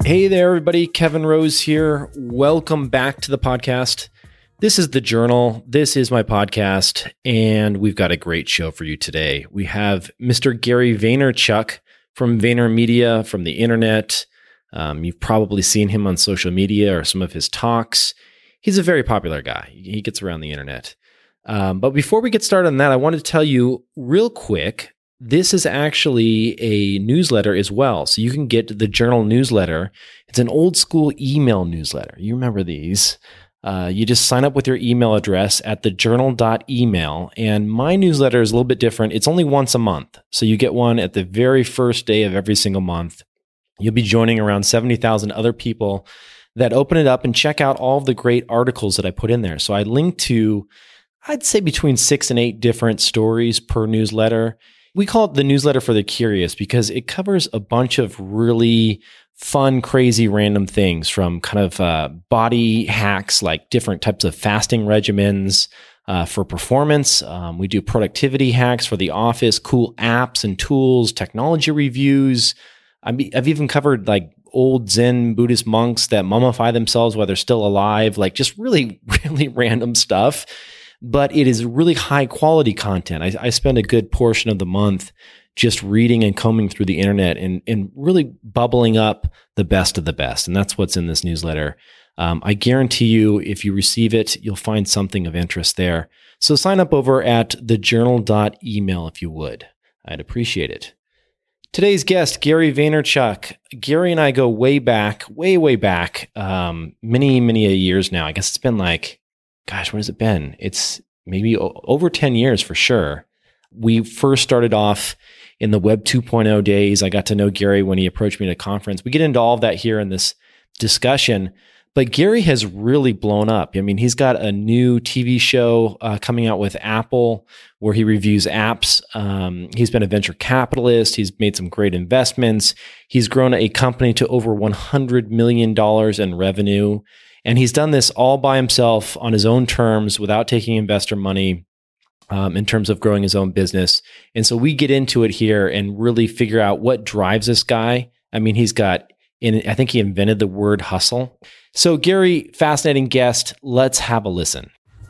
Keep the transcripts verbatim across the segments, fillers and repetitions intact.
Hey there, everybody. Kevin Rose here. Welcome back to the podcast. This is The Journal. This is my podcast, and we've got a great show for you today. We have Mister Gary Vaynerchuk from VaynerMedia, from the internet. Um, you've probably seen him on social media or some of his talks. He's a very popular guy. He gets around the internet. Um, but before we get started on that, I want to tell you real quick, this is actually a newsletter as well. So you can get the Journal newsletter. It's an old school email newsletter. You remember these. Uh, you just sign up with your email address at the journal dot email. And my newsletter is a little bit different. It's only once a month. So you get one at the very first day of every single month. You'll be joining around seventy thousand other people that open it up and check out all of the great articles that I put in there. So I link to, I'd say between six and eight different stories per newsletter. We call it the newsletter for the curious because it covers a bunch of really fun, crazy, random things, from kind of uh, body hacks, like different types of fasting regimens uh, for performance. Um, we do productivity hacks for the office, cool apps and tools, technology reviews. I mean, I've even covered like old Zen Buddhist monks that mummify themselves while they're still alive, like just really, really random stuff. But it is really high quality content. I, I spend a good portion of the month just reading and combing through the internet and, and really bubbling up the best of the best. And that's what's in this newsletter. Um, I guarantee you, if you receive it, you'll find something of interest there. So sign up over at the journal dot email if you would. I'd appreciate it. Today's guest, Gary Vaynerchuk. Gary and I go way back, way, way back, um, many, many years now. I guess it's been like, gosh, what has it been? It's maybe o- over ten years for sure. We first started off in the Web two point oh days. I got to know Gary when he approached me at a conference. We get into all of that here in this discussion. But Gary has really blown up. I mean, he's got a new T V show uh, coming out with Apple where he reviews apps. Um, he's been a venture capitalist. He's made some great investments. He's grown a company to over one hundred million dollars in revenue. And he's done this all by himself on his own terms without taking investor money um, in terms of growing his own business. And so we get into it here and really figure out what drives this guy. I mean, he's got, in, I think he invented the word hustle. So Gary, fascinating guest. Let's have a listen.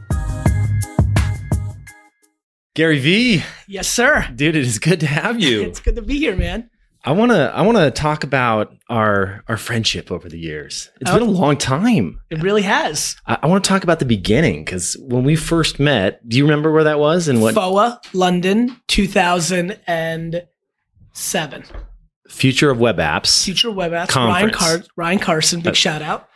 Gary V. Yes, sir. Dude, it is good to have you. It's good to be here, man. I want to I want to talk about our our friendship over the years. It's oh, been a long time. It really has. I, I want to talk about the beginning, because when we first met, do you remember where that was and what? F O A, London, two thousand seven. Future of Web Apps. Future of Web Apps. Conference. Ryan, Car- Ryan Carson, big uh, shout out.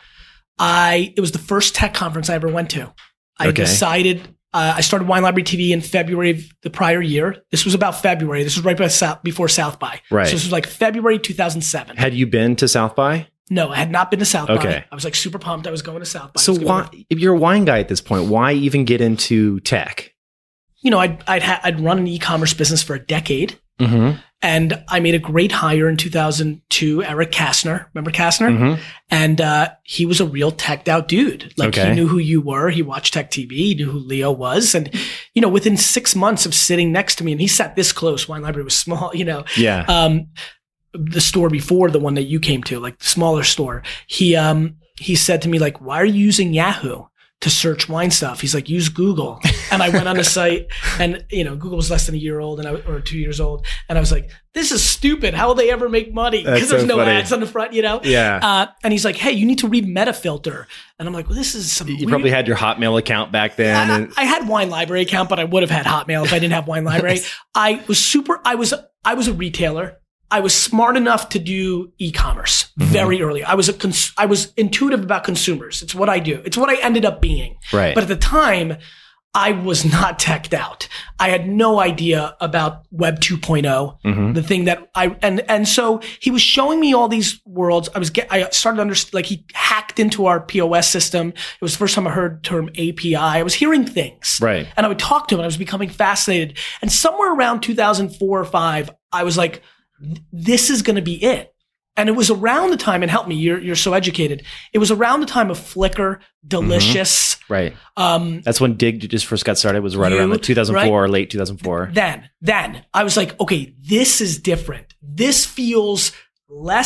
I it was the first tech conference I ever went to. I okay. decided. Uh, I started Wine Library T V in February of the prior year. This was about February. This was right by South, before South by. Right. So this was like February two thousand seven. Had you been to South by? No, I had not been to South okay. by. I was like super pumped. I was going to South by. So why, if you're a wine guy at this point, why even get into tech? You know, I'd I'd, ha- I'd run an e-commerce business for a decade. Mm-hmm. And I made a great hire in two thousand two, Eric Kastner. Remember Kastner? Mm-hmm. And uh, he was a real teched out dude. Like okay. he knew who you were. He watched Tech T V. He knew who Leo was. And, you know, within six months of sitting next to me, and he sat this close, Wine Library was small, you know. Yeah. Um, the store before the one that you came to, like the smaller store, he um he said to me, like, why are you using Yahoo to search wine stuff? He's like, use Google. And I went on the site, and, you know, Google was less than a year old and I, or two years old. And I was like, this is stupid. How will they ever make money? Because there's so no funny. ads on the front, you know? Yeah. Uh, and he's like, hey, you need to read Metafilter. And I'm like, well, this is some You weird- probably had your Hotmail account back then. I, and- I had Wine Library account, but I would have had Hotmail if I didn't have Wine Library. I was super, I was, I was a retailer. I was smart enough to do e-commerce mm-hmm. very early. I was a cons- I was intuitive about consumers. It's what I do. It's what I ended up being. Right. But at the time, I was not teched out. I had no idea about Web two point oh, mm-hmm. the thing that I and and so he was showing me all these worlds. I was get I started to understand, like he hacked into our P O S system. It was the first time I heard the term A P I. I was hearing things. Right. And I would talk to him and I was becoming fascinated. And somewhere around two thousand four or five, I was like, this is going to be it. And it was around the time, and help me, you're you're so educated. It was around the time of Flickr, Delicious. Mm-hmm. Right. Um, That's when Dig just first got started. It was right you, around like two thousand four, right? late two thousand four. Then, then I was like, okay, this is different. This feels less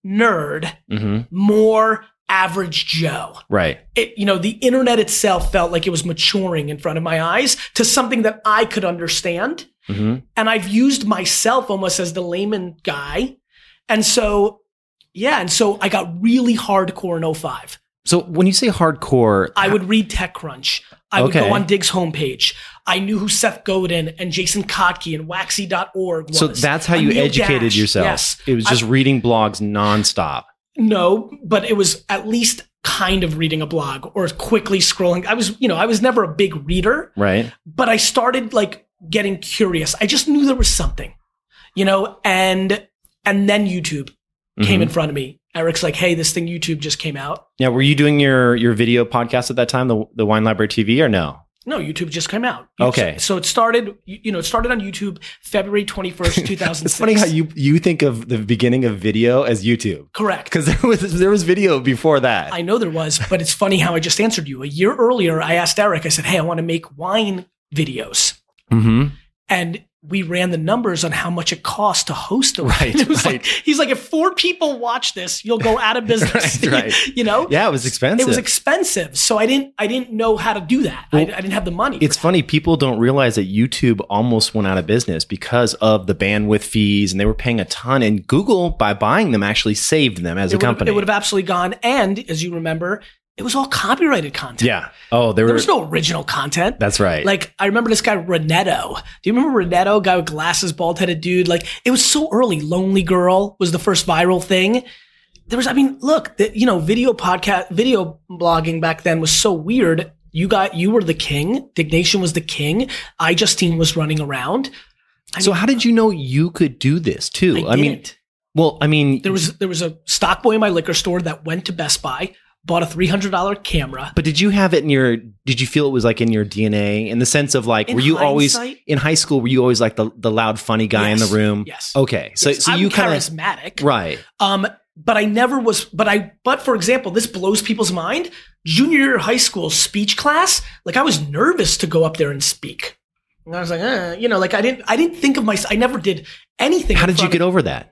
nerd, Mm-hmm. more average Joe. Right. It, you know, the internet itself felt like it was maturing in front of my eyes to something that I could understand. Mm-hmm. And I've used myself almost as the layman guy. And so, yeah. And so I got really hardcore in oh five. So when you say hardcore, I would read TechCrunch. I would Okay. go on Dig's homepage. I knew who Seth Godin and Jason Kotke and waxy dot org was. so that's how Uh, you Neil educated Dash. yourself. Yes. It was just reading blogs nonstop. No, but it was at least kind of reading a blog or quickly scrolling. I was, you know, I was never a big reader, Right. but I started like getting curious. I just knew there was something, you know, and, and then YouTube came Mhm. in front of me. Eric's like, hey, this thing YouTube just came out. Yeah. Were you doing your, your video podcast at that time, the, the Wine Library T V, or no? No, YouTube just came out. Okay. So it started, you you know, it started on YouTube February twenty-first, two thousand six. It's funny how you, you think of the beginning of video as YouTube. Correct. Because there was, there was video before that. I know there was, but it's funny how I just answered you. A year earlier, I asked Eric, I said, hey, I want to make wine videos. Mm-hmm. And we ran the numbers on how much it costs to host a wine. Right, It was right. like, he's like, if four people watch this, you'll go out of business. Right, right. You know? Yeah, it was expensive. It was expensive. So I didn't, I didn't know how to do that. I, I Well, didn't have the money. It's funny, people don't realize that YouTube almost went out of business because of the bandwidth fees, and they were paying a ton. And Google, by buying them, actually saved them as it a would, company. It would have absolutely gone. And as you remember, it was all copyrighted content. Yeah. Oh, there, There were. was no original content. That's right. Like, I remember this guy, Renetto. Do you remember Renetto, guy with glasses, bald-headed dude? Like, it was so early. Lonely Girl was the first viral thing. There was, I mean, look, the, you know, video podcast, video blogging back then was so weird. You got, you were the king. Dignation was the king. iJustine was running around. I so mean, how did you know you could do this too? I, mean, didn't. well, I mean, There was, there was a stock boy in my liquor store that went to Best Buy, bought a three hundred dollars camera. but did you have it in your, did you feel it was like in your D N A in the sense of like, In were you always hindsight- in high school, were you always like the, the loud, funny guy Yes. in the room? Yes. Okay. So, Yes, so I'm you kind of, charismatic. right. Um, but I never was, but I, but for example, this blows people's mind. Junior year of high school speech class, like I was nervous to go up there and speak. And I was like, eh, you know, like I didn't, I didn't think of myself, I never did anything. How in did you front get of- over that?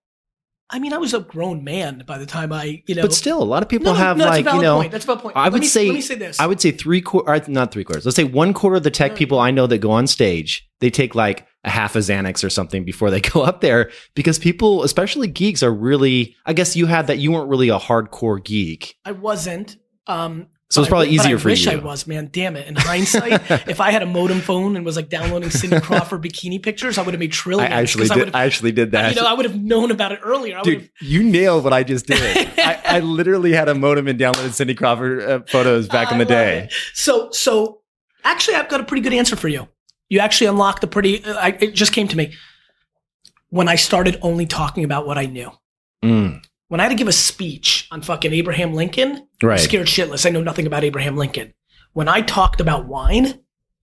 I mean, I was a grown man by the time I, you know. But still, a lot of people No, no, have no, that's a like, you valid know, point. That's a valid point. I Let would me- say, let me say this. I would say three quarter, not three quarters. Let's say one quarter of the tech No. people I know that go on stage, they take like a half a Xanax or something before they go up there because people, especially geeks, are really, I guess you had that you weren't really a hardcore geek. I wasn't. Um, So it's but I- probably but easier I for wish you. I was, man. Damn it. In hindsight, if I had a modem phone and was like downloading Cindy Crawford bikini pictures, I would have made I trillions. actually 'cause I did. would've- I actually did that. You know, I would have known about it earlier. I would Dude, have. you nailed what I just did. I, I literally had a modem and downloaded Cindy Crawford uh, photos back in I the love day. it. So, so actually, I've got a pretty good answer for you. You actually unlocked a pretty. Uh, I, it just came to me when I started only talking about what I knew. Mm, When I had to give a speech on fucking Abraham Lincoln, I right. was scared shitless. I know nothing about Abraham Lincoln. When I talked about wine,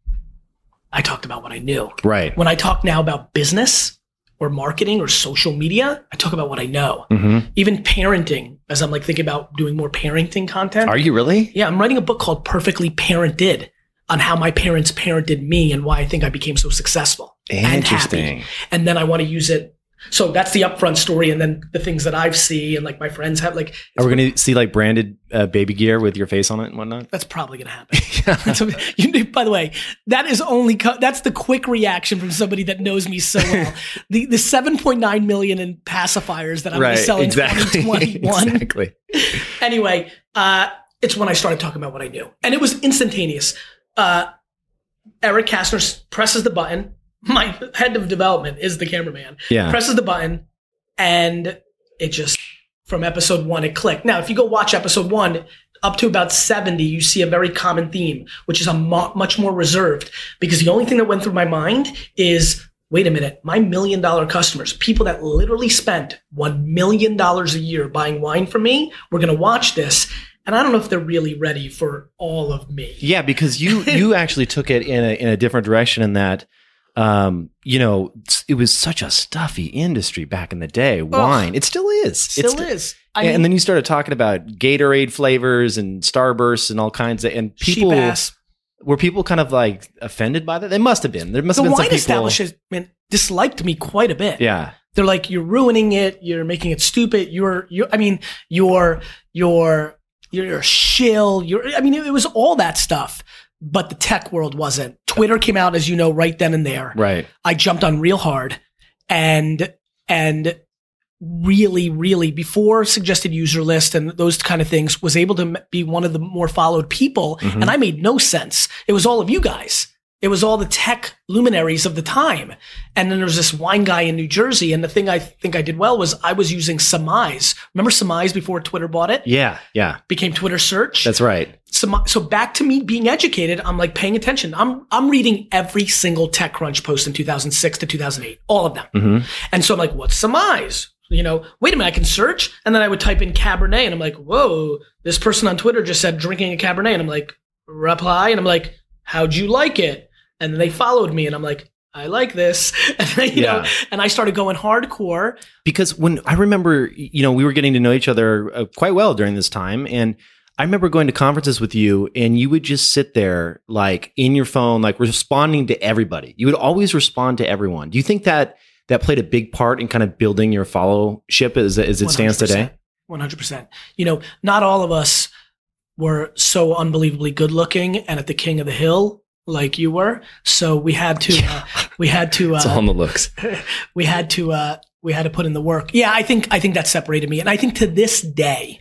I talked about what I knew. Right. When I talk now about business or marketing or social media, I talk about what I know. hmm Even parenting, as I'm like thinking about doing more parenting content. Are you really? Yeah, I'm writing a book called Perfectly Parented on how my parents parented me and why I think I became so successful and happy. Interesting. And then I want to use it. So that's the upfront story, and then the things that I've seen and like my friends have. Like, Are we going to see like branded uh, baby gear with your face on it and whatnot? that's probably going to happen. So, you, by the way, that is only co- that's the quick reaction from somebody that knows me so well. the the seven point nine million in pacifiers that I'm going to sell in exactly. twenty twenty-one. Exactly. Anyway, uh, it's when I started talking about what I knew. And it was instantaneous. Uh, Eric Kastner s- presses the button. My head of development is the cameraman. Yeah. Presses the button, and it just, from episode one, it clicked. Now, if you go watch episode one, up to about seventy, you see a very common theme, which is I'm mo- much more reserved, because the only thing that went through my mind is, wait a minute, my million dollar customers, people that literally spent one million dollars a year buying wine from me, we're going to watch this. And I don't know if they're really ready for all of me. Yeah, because you you actually took it in a in a different direction in that, um, you know, it was such a stuffy industry back in the day. Wine, it still is. Still it's, is. I and mean, then you started talking about Gatorade flavors and Starbursts and all kinds of, and people cheap ass. were people kind of like offended by that. They must have been. There must The have been some wine people. establishment disliked me quite a bit. Yeah. They're like, you're ruining it. You're making it stupid. You're, you I mean, you're, you're, you're a shill. You're, I mean, it, it was all that stuff, but the tech world wasn't. Twitter came out, as you know, right then and there. Right. I jumped on real hard and, and really, really before suggested user list and those kind of things was able to be one of the more followed people. Mm-hmm. And I made no sense. It was all of you guys. It was all the tech luminaries of the time. And then there was this wine guy in New Jersey. And the thing I think I did well was I was using Surmise. Remember Surmise before Twitter bought it? Yeah, yeah. Became Twitter Search. That's right. So, so back to me being educated, I'm like paying attention. I'm I'm reading every single TechCrunch post in two thousand six to two thousand eight, all of them. Mm-hmm. And so I'm like, what's Surmise? You know, wait a minute, I can search. And then I would type in Cabernet and I'm like, whoa, this person on Twitter just said drinking a Cabernet. And I'm like, reply. And I'm like, how'd you like it? And they followed me and I'm like, I like this. And, then, you yeah. know, and I started going hardcore. Because when I remember, you know, we were getting to know each other uh, quite well during this time. And I remember going to conferences with you and you would just sit there like in your phone, like responding to everybody. You would always respond to everyone. Do you think that that played a big part in kind of building your followship as, as it stands today? one hundred percent. You know, not all of us were so unbelievably good looking and at the king of the hill like you were. So we had to, uh, we had to, uh, it's all on the looks. we had to, uh, we had to put in the work. Yeah. I think, I think that separated me. And I think to this day,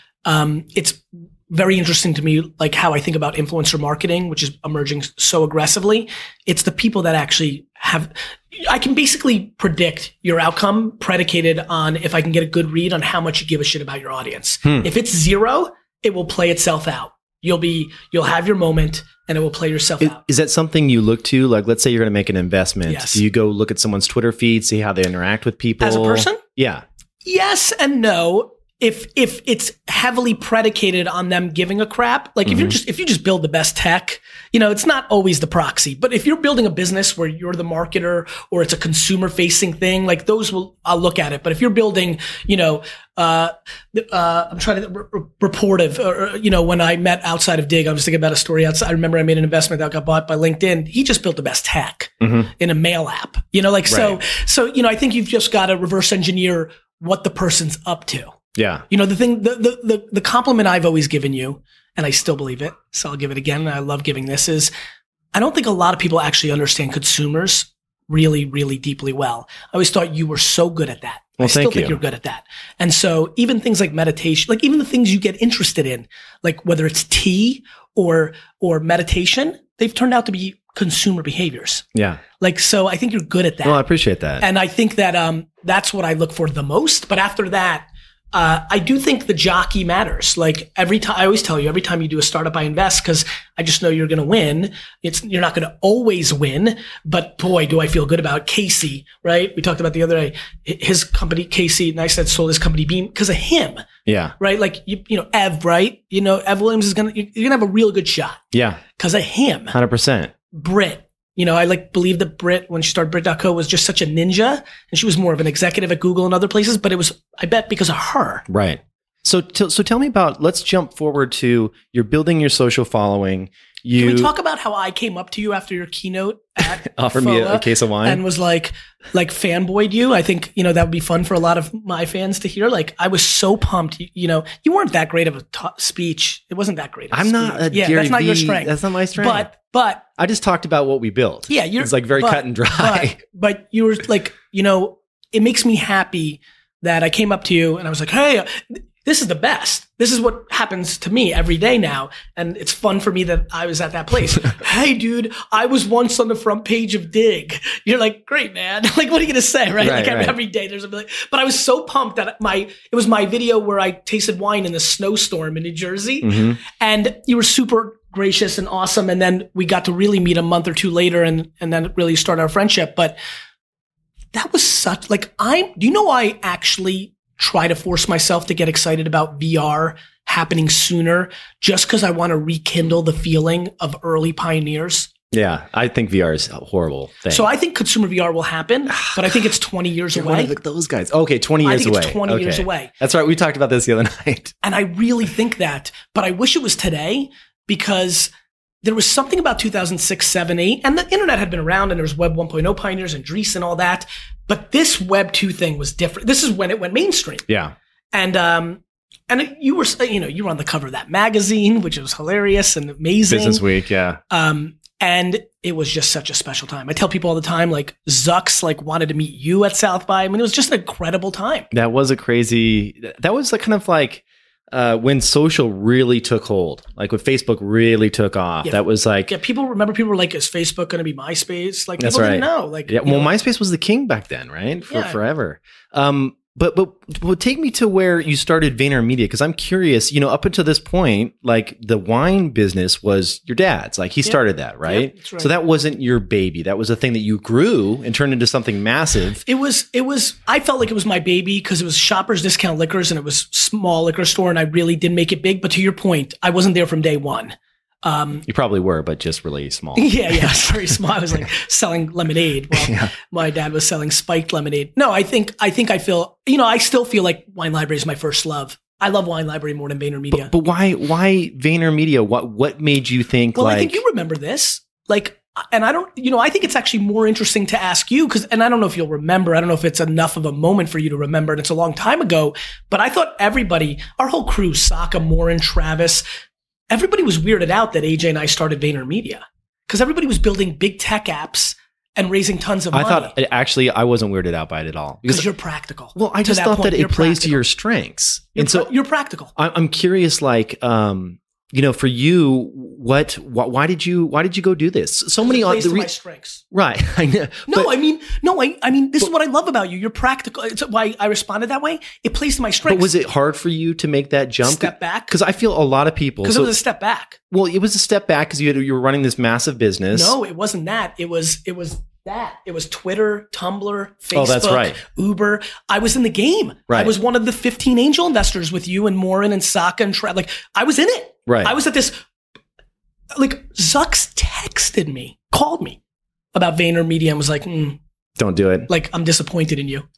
um, it's very interesting to me, like how I think about influencer marketing, which is emerging so aggressively. It's the people that actually have, I can basically predict your outcome predicated on if I can get a good read on how much you give a shit about your audience. Hmm. If it's zero, it will play itself out. You'll be, you'll have your moment and it will play yourself is, out. Is that something you look to? Like, let's say you're going to make an investment. Yes. Do you go look at someone's Twitter feed, see how they interact with people? As a person? Yeah. Yes and no. If, if it's heavily predicated on them giving a crap, like mm-hmm. if you're just, if you just build the best tech, you know, it's not always the proxy, but if you're building a business where you're the marketer or it's a consumer facing thing, like those will, I'll look at it. But if you're building, you know, uh, uh, I'm trying to, r- reportive, or, you know, when I met outside of Dig, I was thinking about a story outside. I remember I made an investment that got bought by LinkedIn. He just built the best tech mm-hmm. in a mail app, you know, like, right. so, so, you know, I think you've just got to reverse engineer what the person's up to. Yeah. You know, the thing, the, the, the, the compliment I've always given you, and I still believe it, so I'll give it again, and I love giving this, is I don't think a lot of people actually understand consumers really, really deeply well. I always thought you were so good at that. Well, I still thank think you. you're good at that. And so even things like meditation, like even the things you get interested in, like whether it's tea or, or meditation, they've turned out to be consumer behaviors. Yeah. Like, so I think you're good at that. Well, I appreciate that. And I think that, um, that's what I look for the most. But after that, Uh, I do think the jockey matters. Like every time, I always tell you, every time you do a startup, I invest because I just know you're going to win. It's, you're not going to always win, but boy, do I feel good about Casey, right? We talked about the other day, his company, Casey, and I said sold his company Beam because of him. Yeah. Right? Like, you, you know, Ev, right? You know, Ev Williams is going to, you're going to have a real good shot. Yeah. Because of him. one hundred percent. Brit. You know, I like believe that Brit, when she started Brit dot co, was just such a ninja, and she was more of an executive at Google and other places, but it was, I bet, because of her. Right. So, t- so tell me about, let's jump forward to you're building your social following. You Can we talk about how I came up to you after your keynote at offer me a, a case of wine and was like, like fanboyed you? I think, you know, that would be fun for a lot of my fans to hear. Like, I was so pumped. You, you know, you weren't that great of a t- speech. It wasn't that great. Of I'm a not speech. a yeah, Gary that's not V. your strength. That's not my strength. But, but I just talked about what we built. Yeah, you're it's like very but, cut and dry. But, but you were like, you know, it makes me happy that I came up to you and I was like, hey, this is the best. This is what happens to me every day now. And it's fun for me that I was at that place. Hey, dude, I was once on the front page of Dig. You're like, great, man. Like, what are you going to say? Right. right like right. every day there's a million. But I was so pumped that my, it was my video where I tasted wine in the snowstorm in New Jersey. Mm-hmm. And you were super gracious and awesome. And then we got to really meet a month or two later and, and then really start our friendship. But that was such, like, I, do you know I actually try to force myself to get excited about V R happening sooner just because I want to rekindle the feeling of early pioneers? Yeah, I think V R is a horrible thing. So I think consumer V R will happen, but I think it's twenty years You're away. One of those guys. Okay, twenty years I think away. It's twenty okay. years away. That's right. We talked about this the other night. And I really think that, but I wish it was today because there was something about two thousand six, seven, eight, and the internet had been around and there was Web one point oh pioneers and Dries and all that. But this Web two thing was different. This is when it went mainstream. Yeah. And, um, and you were, you know, you were on the cover of that magazine, which was hilarious and amazing. Business Week, yeah. Um, and it was just such a special time. I tell people all the time, like Zucks, like wanted to meet you at South by. I mean, it was just an incredible time. That was a crazy, that was like kind of like, uh, when social really took hold, like when Facebook really took off, yeah. that was like, yeah, people remember people were like, is Facebook going to be MySpace? Like that's people right. didn't know. Like, yeah, well, know, MySpace was the king back then, right? For yeah. forever. Um, But but but take me to where you started VaynerMedia, because I'm curious. You know, up until this point, like the wine business was your dad's. Like he yep. started that, right? Yep, that's right? So that wasn't your baby. That was a thing that you grew and turned into something massive. It was. It was. I felt like it was my baby because it was Shoppers Discount Liquors and it was small liquor store, and I really did make it big. But to your point, I wasn't there from day one. Um, you probably were, but just really small. Yeah, yeah, it's very small. I was like selling lemonade while yeah. my dad was selling spiked lemonade. No, I think I think I feel, you know, I still feel like Wine Library is my first love. I love Wine Library more than VaynerMedia. But, but why why VaynerMedia? What what made you think well, like? I think you remember this. Like, and I don't, you know, I think it's actually more interesting to ask you because, and I don't know if you'll remember. I don't know if it's enough of a moment for you to remember, and it's a long time ago. But I thought everybody, our whole crew, Saka, Morin, Travis. Everybody was weirded out that A J and I started VaynerMedia because everybody was building big tech apps and raising tons of money. I thought actually I wasn't weirded out by it at all because you're practical. Well, I just that thought point, that it plays practical. to your strengths, you're and so pra- you're practical. I'm curious, like, um, you know, for you, what, wh- why did you, why did you go do this? So many on the re- my re- strengths, right? I know. No, but, I mean, no, I, I mean, this but, is what I love about you. You're practical. It's why I responded that way. It plays to my strengths. But was it hard for you to make that jump? Step back? Because I feel a lot of people. Because so, it was a step back. Well, it was a step back because you had, you were running this massive business. No, it wasn't that. It was, it was that. It was Twitter, Tumblr, Facebook, oh, that's right. Uber. I was in the game. Right. I was one of the fifteen angel investors with you and Morin and Saka and Tra- like I was in it. Right. I was at this. Like Zucks texted me, called me about VaynerMedia and was like, mm, "Don't do it." Like I'm disappointed in you.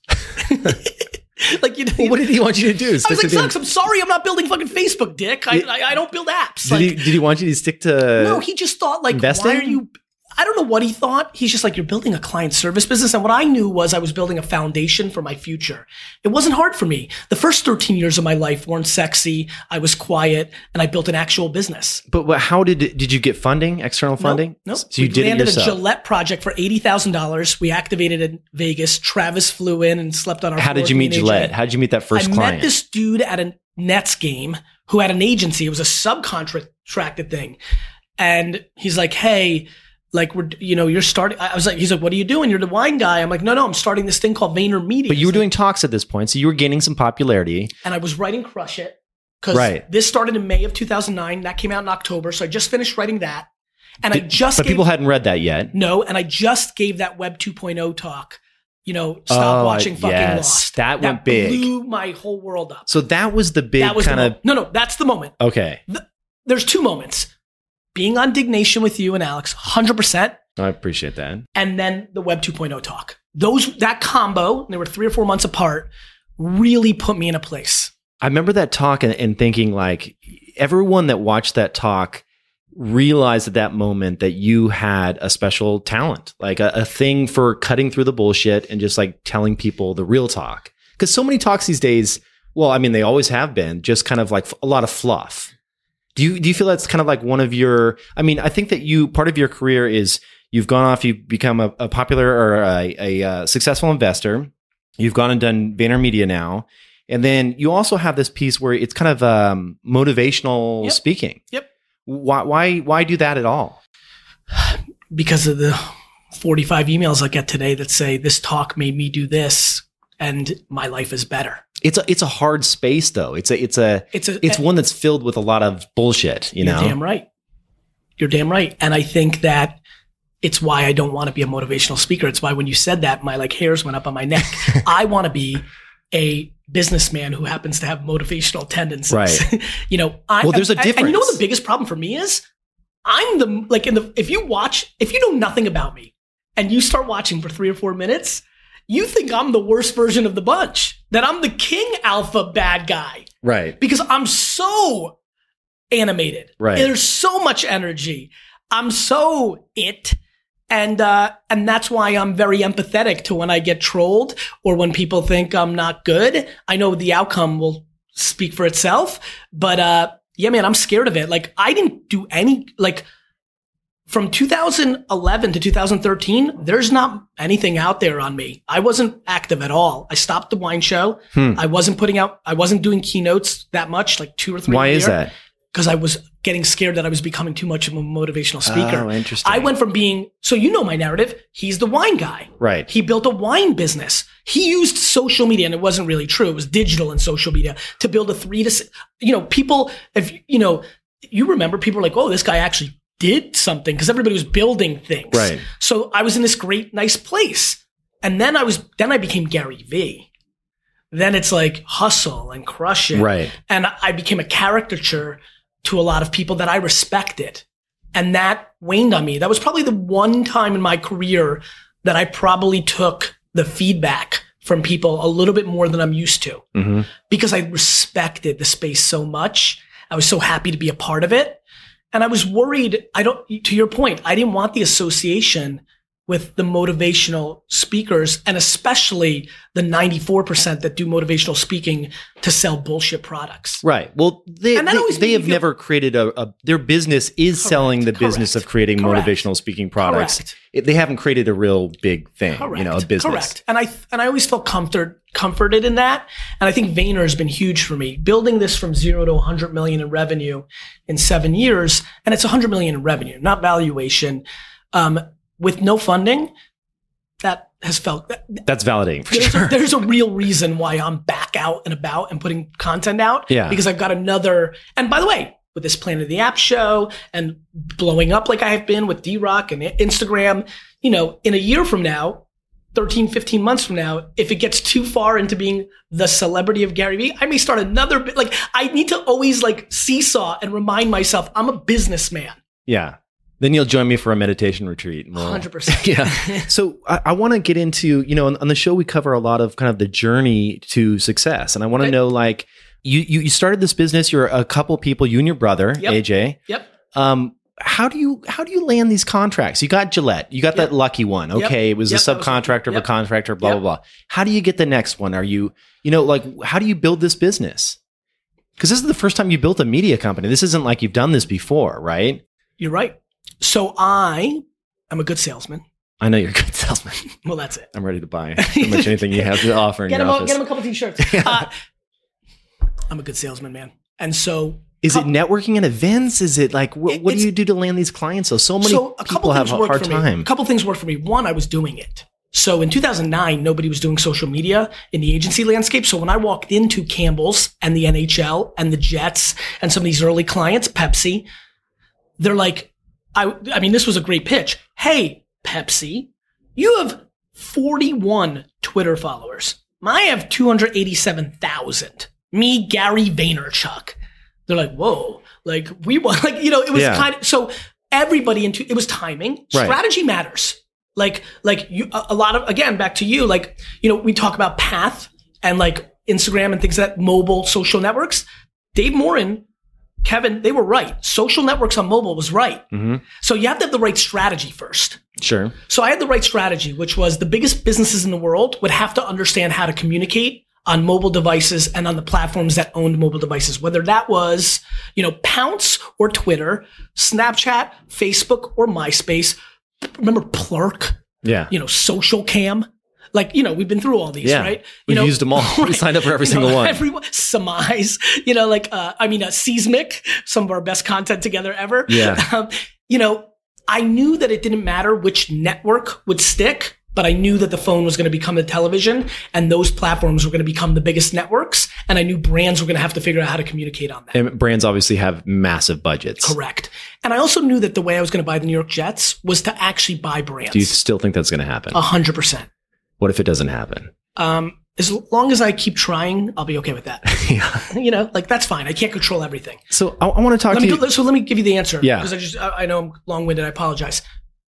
Like you know, well, what did he want you to do? I was like, Zucks, I'm sorry, I'm not building fucking Facebook, Dick. I I, I don't build apps. Did like, he? Did he want you to stick to? No, he just thought like, investing? Why are you? I don't know what he thought. He's just like, you're building a client service business. And what I knew was I was building a foundation for my future. It wasn't hard for me. The first thirteen years of my life weren't sexy. I was quiet and I built an actual business. But, but how did, did you get funding, external funding? No, nope. So you we did it landed yourself. a Gillette project for eighty thousand dollars. We activated in Vegas. Travis flew in and slept on our How floor did you meet Gillette? How did you meet that first I client? I met this dude at a Nets game who had an agency. It was a subcontracted thing. And he's like, hey, like we're, you know, you're starting. I was like, he's like, what are you doing? You're the wine guy. I'm like, no, no, I'm starting this thing called VaynerMedia. But you were like, doing talks at this point, so you were gaining some popularity. And I was writing Crush It because right. this started in May of two thousand nine. That came out in October, so I just finished writing that. And Did, I just, but gave, people hadn't read that yet. No, and I just gave that Web two point oh talk. You know, stop oh, watching fucking yes. Lost. That, that went big. Blew my whole world up. So that was the big that was kind the of. mo- no, no, that's the moment. Okay. The, there's two moments: being on Dignation with you and Alex, one hundred percent. I appreciate that. And then the Web two point oh talk. Those, that combo, they were three or four months apart, really put me in a place. I remember that talk and, and thinking like everyone that watched that talk realized at that moment that you had a special talent, like a, a thing for cutting through the bullshit and just like telling people the real talk. Because so many talks these days, well, I mean, they always have been just kind of like a lot of fluff. Do you, do you feel that's kind of like one of your, I mean, I think that you, part of your career is you've gone off, you've become a, a popular or a, a, a successful investor. You've gone and done VaynerMedia now. And then you also have this piece where it's kind of um, motivational yep. speaking. Yep. Why, why, why do that at all? Because of the forty-five emails I get today that say this talk made me do this and my life is better. It's a, it's a hard space though. It's a, it's a, it's a, it's one that's filled with a lot of bullshit, you you're know? You're damn right. You're damn right. And I think that it's why I don't want to be a motivational speaker. It's why when you said that, my like hairs went up on my neck. I want to be a businessman who happens to have motivational tendencies. Right. You know, I, well, there's a and, difference. And you know what the biggest problem for me is? I'm the, like in the, if you watch, if you know nothing about me and you start watching for three or four minutes, you think I'm the worst version of the bunch, that I'm the king alpha bad guy. Right. Because I'm so animated. Right. There's so much energy. I'm so it. And, uh, and that's why I'm very empathetic to when I get trolled or when people think I'm not good. I know the outcome will speak for itself, but, uh, yeah, man, I'm scared of it. Like I didn't do any, like from two thousand eleven to two thousand thirteen, there's not anything out there on me. I wasn't active at all. I stopped the wine show. Hmm. I wasn't putting out, I wasn't doing keynotes that much, like two or three. Why a is year. that? Because I was getting scared that I was becoming too much of a motivational speaker. Oh, interesting. I went from being, so you know my narrative, he's the wine guy. Right. He built a wine business. He used social media, and it wasn't really true. It was digital and social media to build a three to six, you know, people, if, you know, you remember people were like, oh, this guy actually did something because everybody was building things. Right. So I was in this great, nice place. And then I was, then I became Gary Vee. Then it's like hustle and crush it. Right. And I became a caricature to a lot of people that I respected. And that waned on me. That was probably the one time in my career that I probably took the feedback from people a little bit more than I'm used to mm-hmm. because I respected the space so much. I was so happy to be a part of it. And I was worried. I don't, to your point, I didn't want the association with the motivational speakers and especially the ninety-four percent that do motivational speaking to sell bullshit products. Right. Well, they, they, they have feel- never created a, a, their business is correct, selling the correct, business of creating correct, motivational speaking products. It, they haven't created a real big thing, correct, you know, a business. Correct. And I, and I always felt comfort, comforted in that. And I think Vayner has been huge for me. Building this from zero to one hundred million in revenue in seven years. And it's one hundred million in revenue, not valuation. Um, with no funding, that has felt that, that's validating for there's sure. A, there's a real reason why I'm back out and about and putting content out. Yeah. Because I've got another, and by the way, with this Planet of the App show and blowing up like I have been with D-Rock and Instagram, you know, in a year from now, thirteen, fifteen months from now, if it gets too far into being the celebrity of Gary Vee, I may start another bit. Like I need to always like seesaw and remind myself I'm a businessman. Yeah. Then you'll join me for a meditation retreat. We'll, one hundred percent. Yeah. So I, I want to get into, you know, on, on the show, we cover a lot of kind of the journey to success. And I want to know, like, you, you you started this business, you're a couple people, you and your brother, yep. A J. Yep. Um, how do you how do you land these contracts? You got Gillette, you got yep. that lucky one. Okay. Yep. It was yep, a subcontractor was, of yep. a contractor, blah, yep. blah, blah. How do you get the next one? Are you, you know, like, how do you build this business? Because this is the first time you built a media company. This isn't like you've done this before, right? You're right. So I am a good salesman. I know you're a good salesman. Well, that's it. I'm ready to buy pretty much anything you have to offer in get your him office. A, get him a couple t-shirts. uh, I'm a good salesman, man. And so... Is it networking and events? Is it like, wh- what do you do to land these clients? So, so many so a people have a hard time. Me. A couple things worked for me. One, I was doing it. So in two thousand nine, nobody was doing social media in the agency landscape. So when I walked into Campbell's and the N H L and the Jets and some of these early clients, Pepsi, they're like, I, I mean, this was a great pitch. Hey, Pepsi, you have forty-one Twitter followers. I have two hundred eighty-seven thousand. Me, Gary Vaynerchuk. They're like, whoa, like we want, like, you know, it was yeah. kind of, so everybody into, it was timing. Right. Strategy matters. Like, like you, a, a lot of, again, back to you, like, you know, we talk about Path and like Instagram and things like that, mobile social networks. Dave Morin, Kevin, they were right. Social networks on mobile was right. Mm-hmm. So you have to have the right strategy first. Sure. So I had the right strategy, which was the biggest businesses in the world would have to understand how to communicate on mobile devices and on the platforms that owned mobile devices, whether that was, you know, Pounce or Twitter, Snapchat, Facebook or MySpace. Remember Plurk? Yeah. You know, Social Cam. Like, you know, we've been through all these, yeah. right? We've You know, used them all. Right. We signed up for every you single know, one. Everyone, Samize, you know, like, uh, I mean, uh, Seismic, some of our best content together ever. Yeah. Um, you know, I knew that it didn't matter which network would stick, but I knew that the phone was going to become the television and those platforms were going to become the biggest networks. And I knew brands were going to have to figure out how to communicate on that. And brands obviously have massive budgets. Correct. And I also knew that the way I was going to buy the New York Jets was to actually buy brands. Do you still think that's going to happen? A hundred percent. What if it doesn't happen? Um, as long as I keep trying, I'll be okay with that. Yeah. You know, like that's fine. I can't control everything. So I, I want to talk let to me you. Go, so let me give you the answer. Yeah. Because I just, I, I know I'm long-winded. I apologize.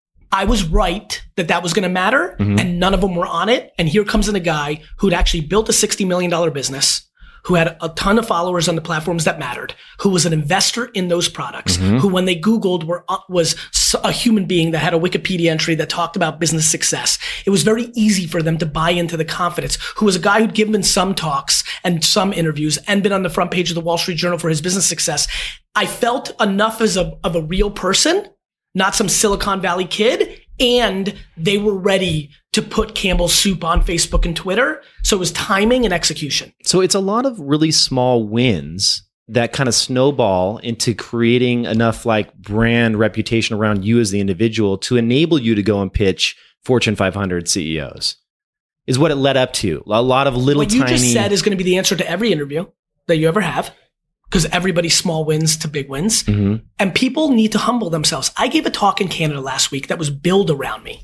I was right that that was going to matter mm-hmm. and none of them were on it. And here comes in a guy who'd actually built a sixty million dollars business, who had a ton of followers on the platforms that mattered, who was an investor in those products, mm-hmm. who when they Googled were, uh, was a human being that had a Wikipedia entry that talked about business success. It was very easy for them to buy into the confidence, who was a guy who'd given some talks and some interviews and been on the front page of the Wall Street Journal for his business success. I felt enough as a, of a real person, not some Silicon Valley kid, and they were ready to put Campbell's Soup on Facebook and Twitter. So it was timing and execution. So it's a lot of really small wins that kind of snowball into creating enough like brand reputation around you as the individual to enable you to go and pitch Fortune five hundred C E Os is what it led up to. A lot of little what you tiny... just said is going to be the answer to every interview that you ever have, because everybody's small wins to big wins. Mm-hmm. And people need to humble themselves. I gave a talk in Canada last week that was build around me,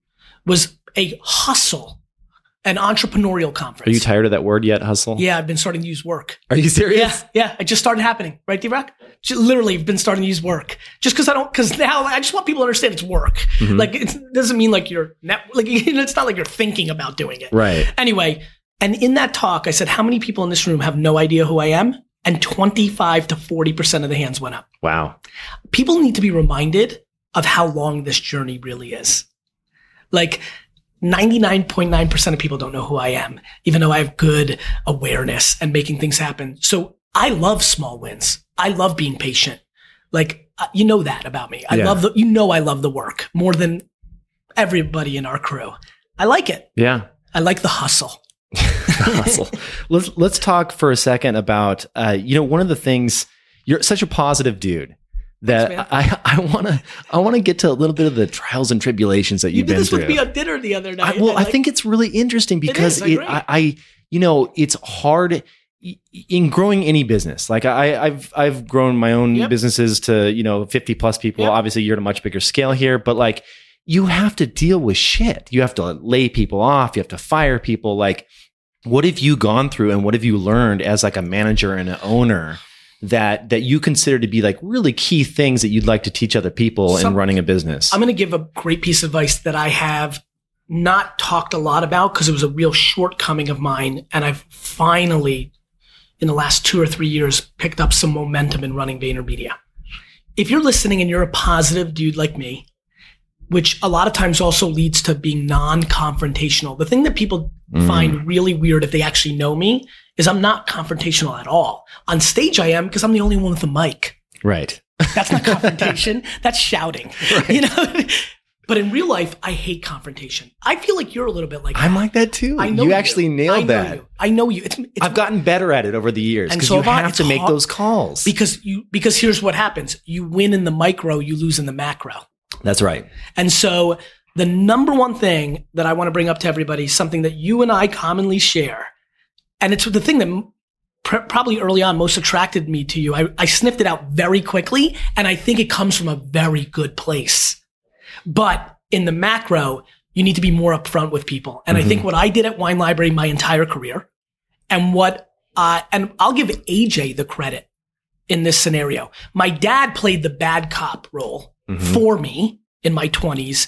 was a hustle, an entrepreneurial conference. Are you tired of that word yet, hustle? Yeah, I've been starting to use work. Are you serious? Yeah, yeah. It just started happening, right, D-Rock? Literally, I've been starting to use work. Just because I don't, because now I just want people to understand it's work. Mm-hmm. Like, it doesn't mean like you're, net, like, it's not like you're thinking about doing it. Right. Anyway, and in that talk, I said, how many people in this room have no idea who I am? And twenty-five to forty percent of the hands went up. Wow. People need to be reminded of how long this journey really is. Like ninety-nine point nine percent of people don't know who I am, even though I have good awareness and making things happen. So I love small wins. I love being patient. Like, you know that about me. I yeah. love the, you know, I love the work more than everybody in our crew. I like it. Yeah. I like the hustle. hustle. Let's let's talk for a second about uh, you know, one of the things, you're such a positive dude that Thanks, I I want to I want to get to a little bit of the trials and tribulations that you you've been through. You did this with me on dinner the other night. I, well, like, I think it's really interesting because it, is, it I, I you know, it's hard in growing any business. Like I I've I've grown my own yep. businesses to, you know, fifty plus people. Yep. Obviously, you're at a much bigger scale here, but like you have to deal with shit. You have to lay people off. You have to fire people. Like, what have you gone through and what have you learned as like a manager and an owner that that you consider to be like really key things that you'd like to teach other people Some, in running a business? I'm going to give a great piece of advice that I have not talked a lot about because it was a real shortcoming of mine. And I've finally, in the last two or three years, picked up some momentum in running VaynerMedia. If you're listening and you're a positive dude like me, which a lot of times also leads to being non-confrontational. The thing that people mm. find really weird if they actually know me is I'm not confrontational at all. On stage I am because I'm the only one with a mic. Right. That's not confrontation. That's shouting. Right. You know? But in real life, I hate confrontation. I feel like you're a little bit like that. I'm like that too. I know you, you. actually nailed I know that. You. I know you. It's, it's, I've gotten better at it over the years because so you have to make hard, those calls. Because you because here's what happens. You win in the micro, you lose in the macro. That's right. And so the number one thing that I want to bring up to everybody is something that you and I commonly share. And it's the thing that pr- probably early on most attracted me to you. I, I sniffed it out very quickly, and I think it comes from a very good place. But in the macro, you need to be more upfront with people. And mm-hmm. I think what I did at Wine Library my entire career, and what, uh, and I'll give A J the credit in this scenario. My dad played the bad cop role. Mm-hmm. For me in my twenties.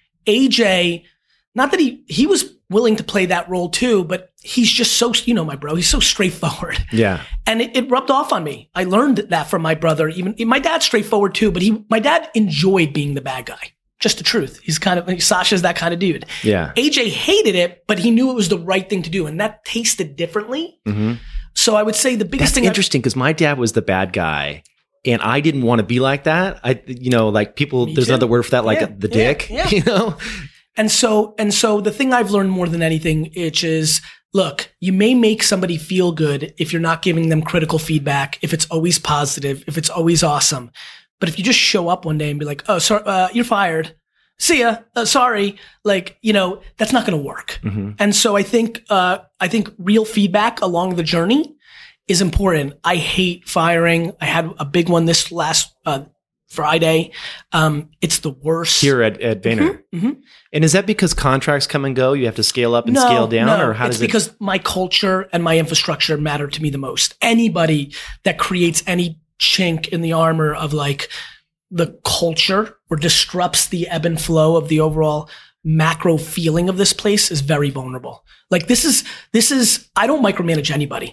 A J, not that he, he was willing to play that role too, but he's just so, you know, my bro, he's so straightforward. Yeah. And it, it rubbed off on me. I learned that from my brother. Even my dad's straightforward too, but he, my dad enjoyed being the bad guy. Just the truth. He's kind of, Sasha's that kind of dude. Yeah. A J hated it, but he knew it was the right thing to do. And that tasted differently. Mm-hmm. So I would say the biggest That's thing. Interesting because my dad was the bad guy. And I didn't want to be like that. I, you know, like people, Me there's too. Another word for that, like yeah, the dick, yeah, yeah. you know? And so, and so the thing I've learned more than anything, which is, look, you may make somebody feel good if you're not giving them critical feedback, if it's always positive, if it's always awesome. But if you just show up one day and be like, oh, sorry, uh, you're fired. See ya. Uh, sorry. Like, you know, that's not going to work. Mm-hmm. And so I think, uh, I think real feedback along the journey is important. I hate firing. I had a big one this last uh, Friday. Um, it's the worst. Here at, at Vayner. Mm-hmm, mm-hmm. And is that because contracts come and go? You have to scale up and no, scale down? No, or how it's does it? Because my culture and my infrastructure matter to me the most. Anybody that creates any chink in the armor of like the culture or disrupts the ebb and flow of the overall macro feeling of this place is very vulnerable. Like this is, this is, I don't micromanage anybody.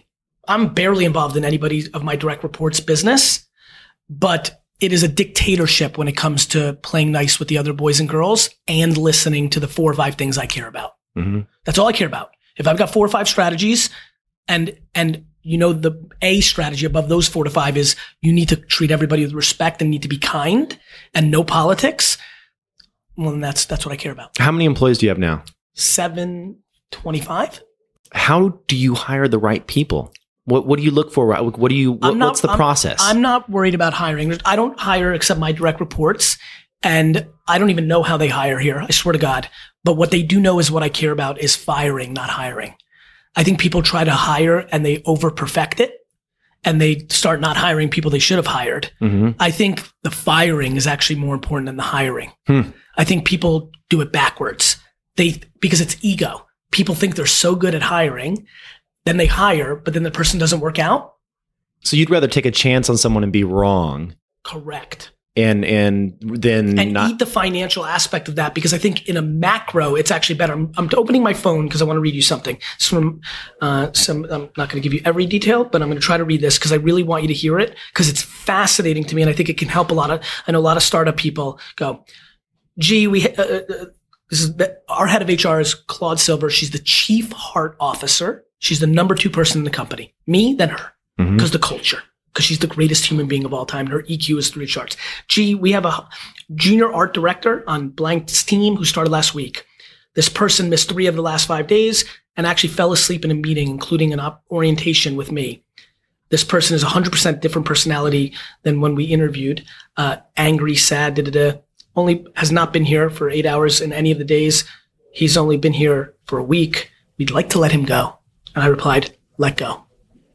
I'm barely involved in anybody of my direct reports business, but it is a dictatorship when it comes to playing nice with the other boys and girls and listening to the four or five things I care about. Mm-hmm. That's all I care about. If I've got four or five strategies and, and you know, the A strategy above those four to five is you need to treat everybody with respect and need to be kind and no politics. Well, then that's, that's what I care about. How many employees do you have now? seven twenty-five. How do you hire the right people? What What do you look for? What do you? What, not, what's the I'm, process? I'm not worried about hiring. I don't hire except my direct reports, and I don't even know how they hire here. I swear to God. But what they do know is what I care about is firing, not hiring. I think people try to hire and they over perfect it, and they start not hiring people they should have hired. Mm-hmm. I think the firing is actually more important than the hiring. Hmm. I think people do it backwards. They because it's ego. People think they're so good at hiring. Then they hire, but then the person doesn't work out. So you'd rather take a chance on someone and be wrong, Correct. and and then And not. eat the financial aspect of that, because I think in a macro, it's actually better. I'm, I'm opening my phone because I want to read you something. It's from uh, some. I'm not going to give you every detail, but I'm going to try to read this because I really want you to hear it because it's fascinating to me, and I think it can help a lot of. I know a lot of startup people go, "Gee, we." Uh, uh, this is the, our head of H R is Claude Silver. She's the chief heart officer. She's the number two person in the company. Me, then her. Mhm. Because the culture. Because she's the greatest human being of all time. Her E Q is through the charts. Gee, we have a junior art director on Blank's team who started last week. This person missed three of the last five days and actually fell asleep in a meeting, including an op- orientation with me. This person is one hundred percent different personality than when we interviewed. Uh, angry, sad, da-da-da. Only has not been here for eight hours in any of the days. He's only been here for a week. We'd like to let him go. And I replied, let go.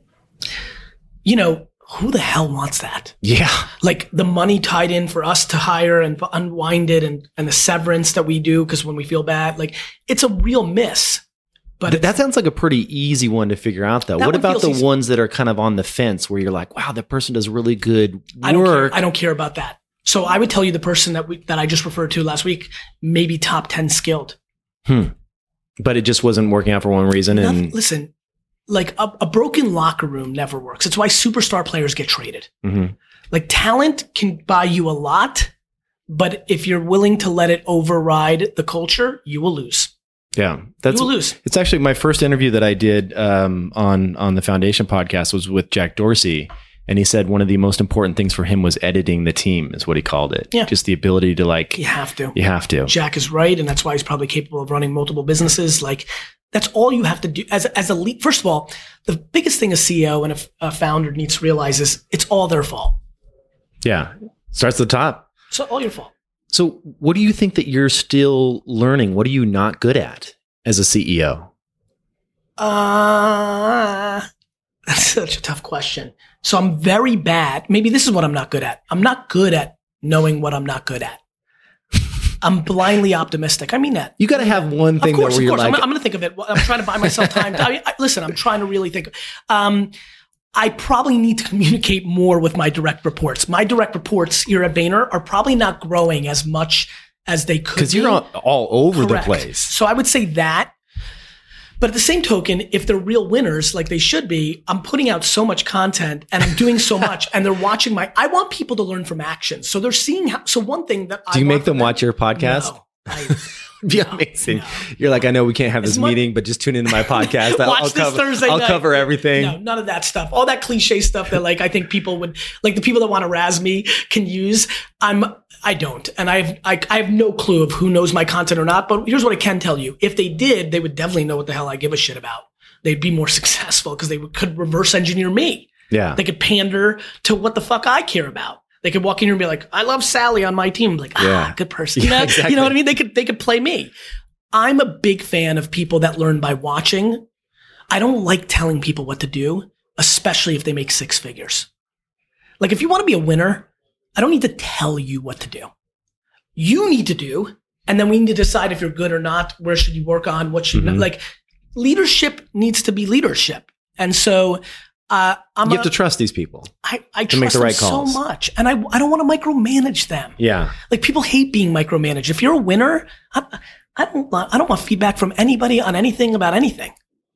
You know, who the hell wants that? Yeah. Like the money tied in for us to hire and unwind it, and, and the severance that we do because when we feel bad, like it's a real miss. But Th- that sounds like a pretty easy one to figure out, though. That What one about feels the easy. ones that are kind of on the fence where you're like, wow, that person does really good I don't work? care. I don't care about that. So I would tell you the person that we, that I just referred to last week, maybe top ten skilled. Hmm. But it just wasn't working out for one reason. Nothing- And listen, like a, a broken locker room never works. It's why superstar players get traded. Mhm. Like talent can buy you a lot, but if you're willing to let it override the culture, you will lose. yeah, that's you will lose. It's actually my first interview that I did um, on on the Foundation podcast was with Jack Dorsey, and he said one of the most important things for him was editing the team, is what he called it. Yeah. Just the ability to like, You have to. you have to. Jack is right, and that's why he's probably capable of running multiple businesses. Like that's all you have to do as as a lead. First of all, the biggest thing a C E O and a, a founder needs to realize is it's all their fault. Yeah, starts at the top. So all your fault. So, what do you think that you're still learning? What are you not good at as a C E O? Uh, that's such a tough question. So I'm very bad. Maybe this is what I'm not good at. I'm not good at knowing what I'm not good at. I'm blindly optimistic. I mean that. You got to have one thing Of course, that where of you're course. like, I'm, I'm going to think of it. I'm trying to buy myself time. I mean, I, listen, I'm trying to really think. Um, I probably need to communicate more with my direct reports. My direct reports here at Vayner are probably not growing as much as they could be. because you're all, all over Correct. the place. So I would say that. But at the same token, if they're real winners, like they should be, I'm putting out so much content and I'm doing so much and they're watching my, I want people to learn from action. So they're seeing how, so one thing that I Do you want make them from watch your podcast? No, I, Be amazing. You're like, I know we can't have this It's mon- meeting, but just tune into my podcast. I'll, Watch I'll this cover, Thursday I'll night. cover everything. No, none of that stuff. All that cliche stuff that like I think people would like the people that want to razz me can use. I'm I don't, and I have I, I have no clue of who knows my content or not. But here's what I can tell you: if they did, they would definitely know what the hell I give a shit about. They'd be more successful because they would, could reverse engineer me. Yeah. They could pander to what the fuck I care about. They could walk in here and be like, "I love Sally on my team." I'm like, ah, Yeah. good person. You Yeah, know, exactly. you know what I mean? They could they could play me. I'm a big fan of people that learn by watching. I don't like telling people what to do, especially if they make six figures. Like if you want to be a winner, I don't need to tell you what to do. You need to do, and then we need to decide if you're good or not. Where should you work on? What should Mhm. not? Like leadership needs to be leadership. And so uh, I'm You have a- to trust these people. I, I to make trust the them right so calls. much, and I I don't want to micromanage them. Yeah. Like people hate being micromanaged. If you're a winner, I, I don't want, I don't want feedback from anybody on anything about anything.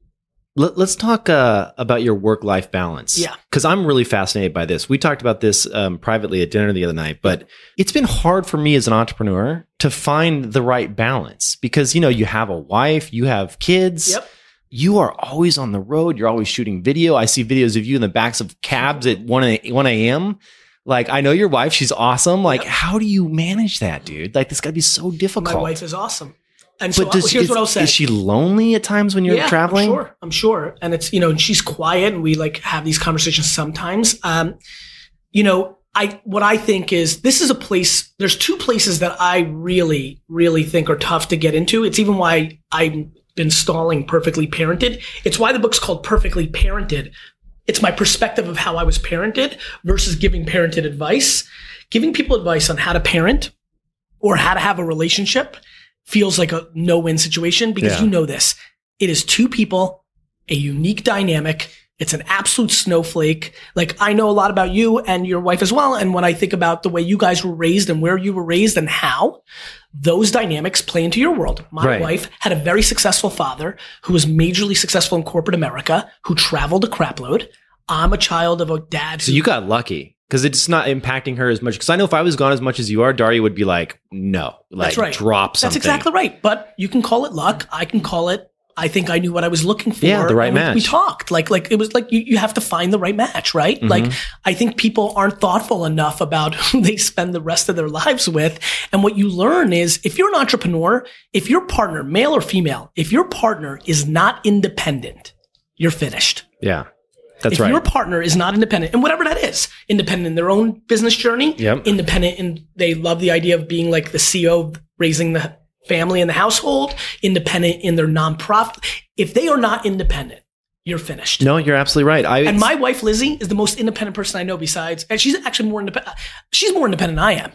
Let, let's talk uh, about your work-life balance. Yeah. Because I'm really fascinated by this. We talked about this um, privately at dinner the other night, but it's been hard for me as an entrepreneur to find the right balance because, you know, you have a wife, you have kids. Yep. You are always on the road. You're always shooting video. I see videos of you in the backs of cabs at one a.m. Like, I know your wife. She's awesome. Like, yep. How do you manage that, dude? Like, this got to be so difficult. My wife is awesome. And so but does, here's is, what I'll say. Is she lonely at times when you're yeah, traveling? I'm sure. I'm sure. And it's, you know, and she's quiet and we like have these conversations sometimes. Um, you know, I, what I think is this is a place, there's two places that I really, really think are tough to get into. It's even why I've been stalling Perfectly Parented. It's why the book's called Perfectly Parented. It's my perspective of how I was parented versus giving parented advice. Giving people advice on how to parent or how to have a relationship feels like a no-win situation because yeah. you know this. It is two people, a unique dynamic. It's an absolute snowflake. Like I know a lot about you and your wife as well. And when I think about the way you guys were raised and where you were raised and how those dynamics play into your world. My right. wife had a very successful father who was majorly successful in corporate America, who traveled a crapload. I'm a child of a dad. So who, you got lucky. Because it's not impacting her as much. Because I know if I was gone as much as you are, Daria would be like, no, like That's right. drop something. That's exactly right. But you can call it luck. I can call it, I think I knew what I was looking for. Yeah, the right and we, match. We talked. Like, like it was like you, you have to find the right match, right? Mm-hmm. Like I think people aren't thoughtful enough about who they spend the rest of their lives with. And what you learn is if you're an entrepreneur, if your partner, male or female, if your partner is not independent, you're finished. Yeah. That's if right. your partner is not independent, and whatever that is, independent in their own business journey, yep. independent and they love the idea of being like the C E O of raising the family and the household, independent in their nonprofit. If they are not independent, you're finished. No, you're absolutely right. I, and my wife, Lizzie, is the most independent person I know besides, and she's actually more independent. She's more independent than I am.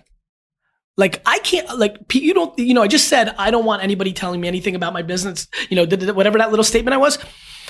Like I can't, like you don't, you know, I just said, I don't want anybody telling me anything about my business, you know, whatever that little statement I was.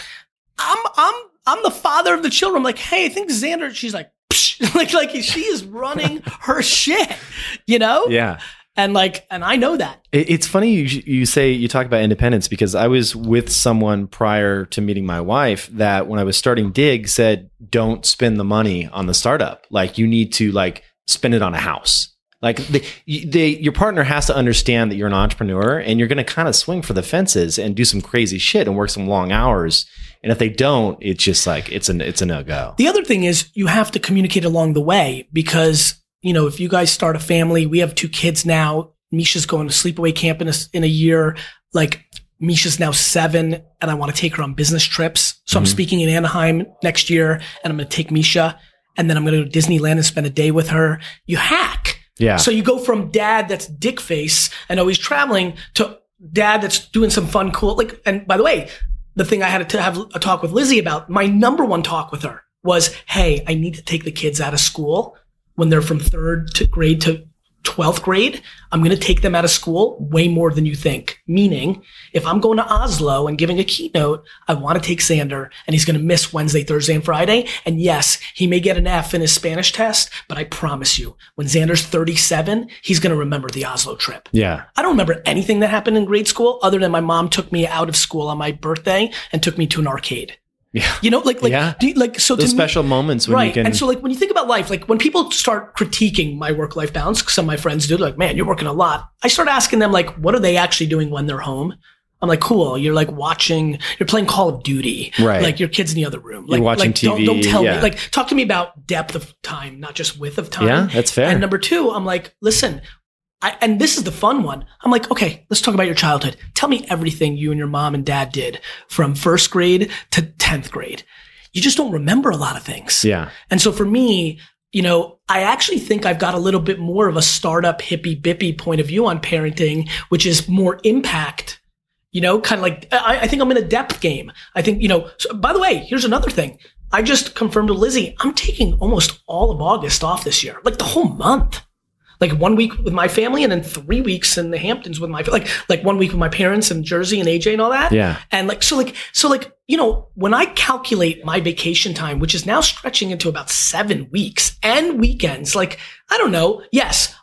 I'm, I'm, I'm the father of the children. I'm like, hey, I think Xander, she's like, psh, like, like she is running her shit, you know? Yeah. And like, and I know that. It, it's funny you, you say, you talk about independence because I was with someone prior to meeting my wife that when I was starting Dig said, don't spend the money on the startup. Like you need to like spend it on a house. Like they, they, your partner has to understand that you're an entrepreneur and you're going to kind of swing for the fences and do some crazy shit and work some long hours. And if they don't, it's just like, it's a, it's a no-go. The other thing is you have to communicate along the way because, you know, if you guys start a family, we have two kids now. Misha's going to sleepaway camp in a, in a year. Like Misha's now seven and I want to take her on business trips. So mm-hmm. I'm speaking in Anaheim next year and I'm going to take Misha and then I'm going to go to Disneyland and spend a day with her. You hack. Yeah. So you go from dad that's dick face and always traveling to dad that's doing some fun, cool, like, and by the way, the thing I had to have a talk with Lizzie about, my number one talk with her was, hey, I need to take the kids out of school when they're from third to grade to twelfth grade. I'm going to take them out of school way more than you think. Meaning, if I'm going to Oslo and giving a keynote, I want to take Xander and he's going to miss Wednesday, Thursday, and Friday. And yes, he may get an F in his Spanish test, but I promise you, when Xander's thirty-seven, he's going to remember the Oslo trip. Yeah. I don't remember anything that happened in grade school other than my mom took me out of school on my birthday and took me to an arcade. Yeah. You know, like, like, yeah. do you, like, so those to special me, moments when right. you can. And so like when you think about life, like when people start critiquing my work-life balance, cause some of my friends do, like, man, you're working a lot. I start asking them like, what are they actually doing when they're home? I'm like, cool. You're like watching, you're playing Call of Duty. Right. Like your kid's in the other room. Like, you're watching like, T V. Don't, don't tell yeah. me, like, talk to me about depth of time, not just width of time. Yeah, that's fair. And number two, I'm like, listen, I, and this is the fun one. I'm like, okay, let's talk about your childhood. Tell me everything you and your mom and dad did from first grade to tenth grade. You just don't remember a lot of things. Yeah. And so for me, you know, I actually think I've got a little bit more of a startup hippie bippy point of view on parenting, which is more impact, you know, kind of like, I, I think I'm in a depth game. I think, you know, so, by the way, here's another thing. I just confirmed to Lizzie, I'm taking almost all of August off this year, like the whole month. Like one week with my family and then three weeks in the Hamptons with my, like, like one week with my parents in Jersey and A J and all that. Yeah. And like, so like, so like, you know, when I calculate my vacation time, which is now stretching into about seven weeks and weekends, like, I don't know. Yes,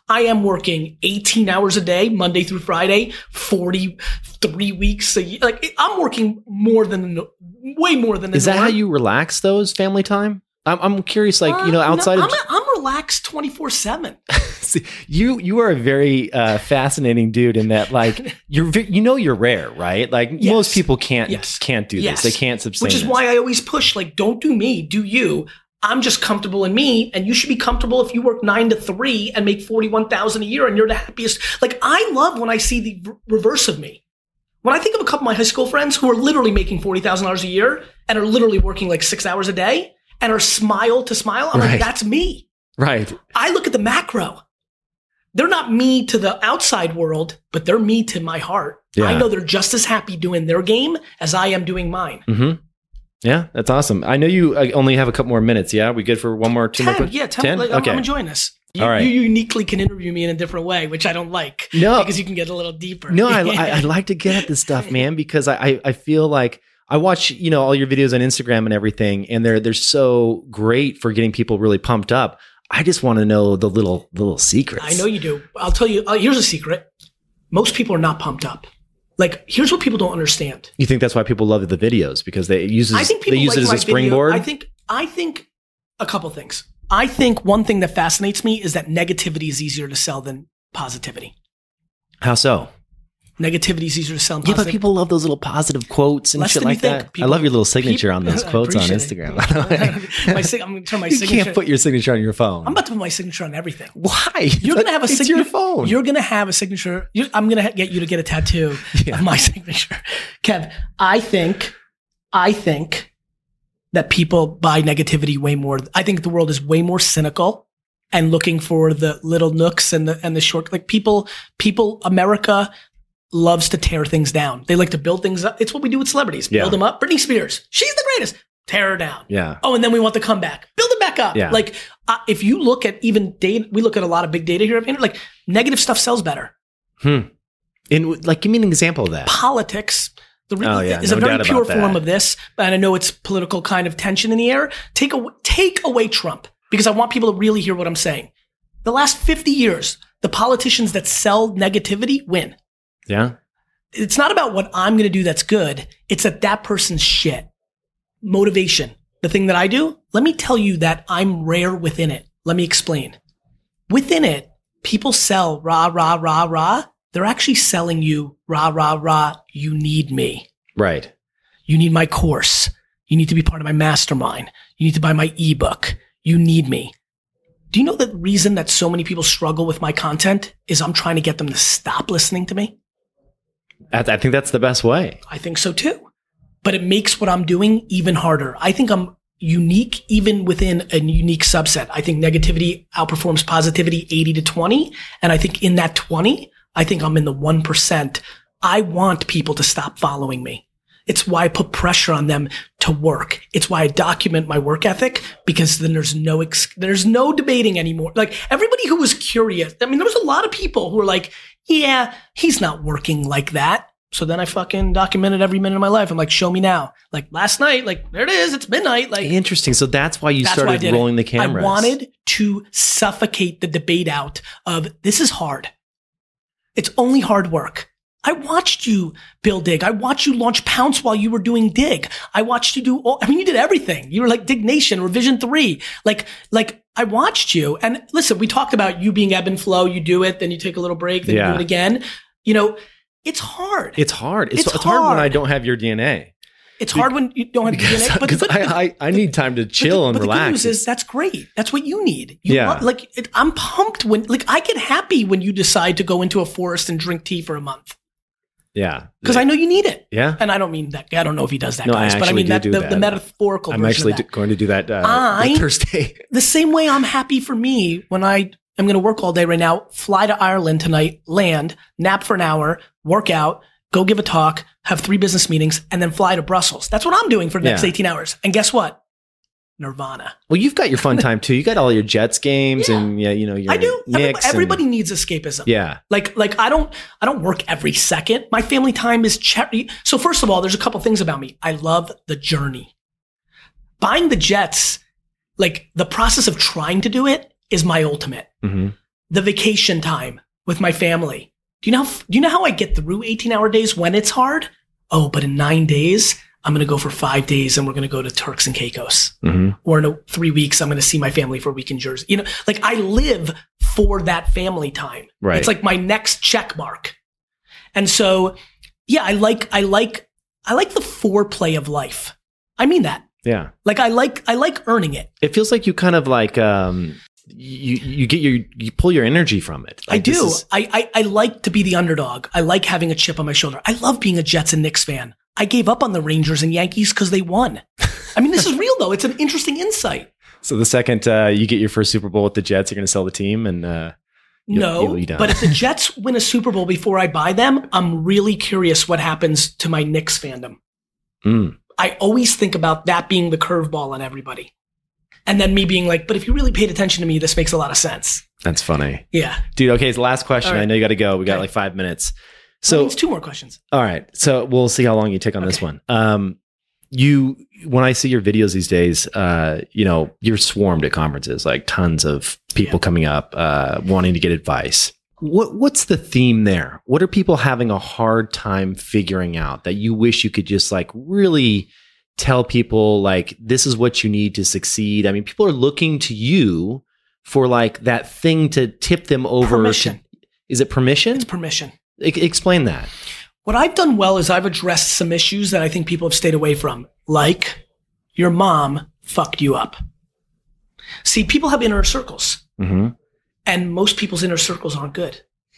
I am working eighteen hours a day, Monday through Friday, forty-three weeks a year. Like I'm working more than, way more than. Is that how you relax those family time? I'm, I'm curious, like, uh, you know, outside no, of. I'm, a, I'm relaxed twenty-four seven. See, you, you are a very uh, fascinating dude in that, like, you're, you know, you're rare, right? Like yes. most people can't, yes. can't do yes. this. They can't sustain Which is this. why I always push, like, don't do me, do you. I'm just comfortable in me, and you should be comfortable if you work nine to three and make forty-one thousand a year and you're the happiest. Like, I love when I see the r- reverse of me. When I think of a couple of my high school friends who are literally making forty thousand dollars a year and are literally working like six hours a day and are smile to smile, I'm right. like, that's me. Right. I look at the macro. They're not me to the outside world, but they're me to my heart. Yeah. I know they're just as happy doing their game as I am doing mine. Mm-hmm. Yeah, that's awesome. I know you only have a couple more minutes. Yeah, we good for one more, two ten, more? Yeah, ten. ten? Like, okay. I'm enjoying this. You, All right. You uniquely can interview me in a different way, which I don't like. No, because you can get a little deeper. No, I, I, I like to get at this stuff, man, because I, I, I feel like I watch, you know, all your videos on Instagram and everything, and they're they're so great for getting people really pumped up. I just want to know the little the little secrets. I know you do. I'll tell you. Uh, here's a secret. Most people are not pumped up. Like, here's what people don't understand. You think that's why people love the videos, because they use I think people they use like it as my a springboard? Video. I think I think a couple things. I think one thing that fascinates me is that negativity is easier to sell than positivity. How so? Negativity is easier to sell than yeah, positivity. but people love those little positive quotes and Less shit than you like think. that. People- I love your little signature people- on those quotes on Instagram. my sig- I'm going to turn my you signature. can't put your signature on your phone. I'm about to put my signature on everything. Why? You're going to have a It's signature. your phone. You're going to have a signature. You, I'm going to ha- get you to get a tattoo Yeah. of my signature. Kev, I think, I think that people buy negativity way more. I think the world is way more cynical and looking for the little nooks and the and the short. Like people, people, America loves to tear things down. They like to build things up. It's what we do with celebrities. Yeah. Build them up. Britney Spears, she's the greatest. Tear her down. Yeah. Oh, and then we want the comeback. Build it back up. Yeah. Like uh, if you look at even data, we look at a lot of big data here. Like negative stuff sells better. Hmm. And like, give me an example of that. Politics. The re- Oh, yeah. is No a very doubt pure about that. form of this, and I know it's political kind of tension in the air. Take away, take away Trump, because I want people to really hear what I'm saying. The last fifty years, the politicians that sell negativity win. Yeah. It's not about what I'm going to do that's good. It's that that person's shit. Motivation. The thing that I do, let me tell you that I'm rare within it. Let me explain. Within it, people sell rah, rah, rah, rah. They're actually selling you rah, rah, rah. You need me. Right. You need my course. You need to be part of my mastermind. You need to buy my ebook. You need me. Do you know the reason that so many people struggle with my content is I'm trying to get them to stop listening to me? I, I think that's the best way. I think so too. But it makes what I'm doing even harder. I think I'm unique even within a unique subset. I think negativity outperforms positivity eighty to twenty. And I think in that twenty, I think I'm in the one percent. I want people to stop following me. It's why I put pressure on them to work. It's why I document my work ethic, because then there's no, ex- there's no debating anymore. Like everybody who was curious. I mean, there was a lot of people who were like, yeah, he's not working like that. So then I fucking documented every minute of my life. I'm like, show me now. Like last night, like there it is. It's midnight. Like Interesting. So that's why you that's why I started did rolling it. the cameras. I wanted to suffocate the debate out of this is hard. It's only hard work. I watched you build Dig. I watched you launch Pounce while you were doing Dig. I watched you do all, I mean, you did everything. You were like Dig Nation, Revision three. Like, like I watched you. And listen, we talked about you being ebb and flow. You do it, then you take a little break, then Yeah. you do it again. You know, it's hard. It's hard. It's, It's it's hard. when hard. I don't have your D N A. It's hard when you don't have Because, D N A. But, because but, I, I, I need time to chill but the, and but relax. the good news is that's great. That's what you need. You Yeah. want, like it, I'm pumped when, like I get happy when you decide to go into a forest and drink tea for a month. Yeah. Because I know you need it. Yeah. And I don't mean that. I don't know if he does that, No, I guys, but I actually mean do that, do the, that. the metaphorical I'm version actually of that. d- going to do that uh, I- Thursday. The same way I'm happy for me when I am going to work all day right now, fly to Ireland tonight, land, nap for an hour, work out, go give a talk, have three business meetings, and then fly to Brussels. That's what I'm doing for the next Yeah. eighteen hours. And guess what? Nirvana. Well, you've got your fun time too. You got all your Jets games Yeah. and yeah, you know, your I do. Knicks Everybody, and- everybody needs escapism. yeah. Like, like I don't, I don't work every second. My family time is cherry. So first of all, there's a couple things about me. I love the journey. Buying the Jets, like the process of trying to do it is my ultimate. Mm-hmm. the vacation time with my family. Do you know, how, do you know how I get through eighteen hour days when it's hard? Oh, but in nine days, I'm going to go for five days and we're going to go to Turks and Caicos. Mm-hmm. Or in a, three weeks, I'm going to see my family for a week in Jersey. You know, like I live for that family time. Right. It's like my next check mark. And so, yeah, I like, I like, I like the foreplay of life. I mean that. Yeah. Like I like, I like earning it. It feels like you kind of like, um, you, you get your, you pull your energy from it. Like I do. Is- I, I, I like to be the underdog. I like having a chip on my shoulder. I love being a Jets and Knicks fan. I gave up on the Rangers and Yankees because they won. I mean, this is real though. It's an interesting insight. So the second uh, you get your first Super Bowl with the Jets, you're going to sell the team and uh, you'll, no. you'll be done. But if the Jets win a Super Bowl before I buy them, I'm really curious what happens to my Knicks fandom. Mm. I always think about that being the curveball on everybody. And then me being like, but if you really paid attention to me, this makes a lot of sense. That's funny. Yeah. Dude, okay, it's the last question. Right. I know you got to go. We got Okay. like five minutes. So So, it's two more questions. all right. So we'll see how long you take on this Okay. one. Um, you, when I see your videos these days, uh, you know, you're swarmed at conferences, like tons of people Yeah. coming up, uh, wanting to get advice. What, what's the theme there? What are people having a hard time figuring out that you wish you could just like really tell people like, this is what you need to succeed? I mean, people are looking to you for like that thing to tip them over. Permission. To, is it permission? It's permission. E- explain that. What I've done well is I've addressed some issues that I think people have stayed away from, like your mom fucked you up. See, people have inner circles, Mm-hmm. and most people's inner circles aren't good.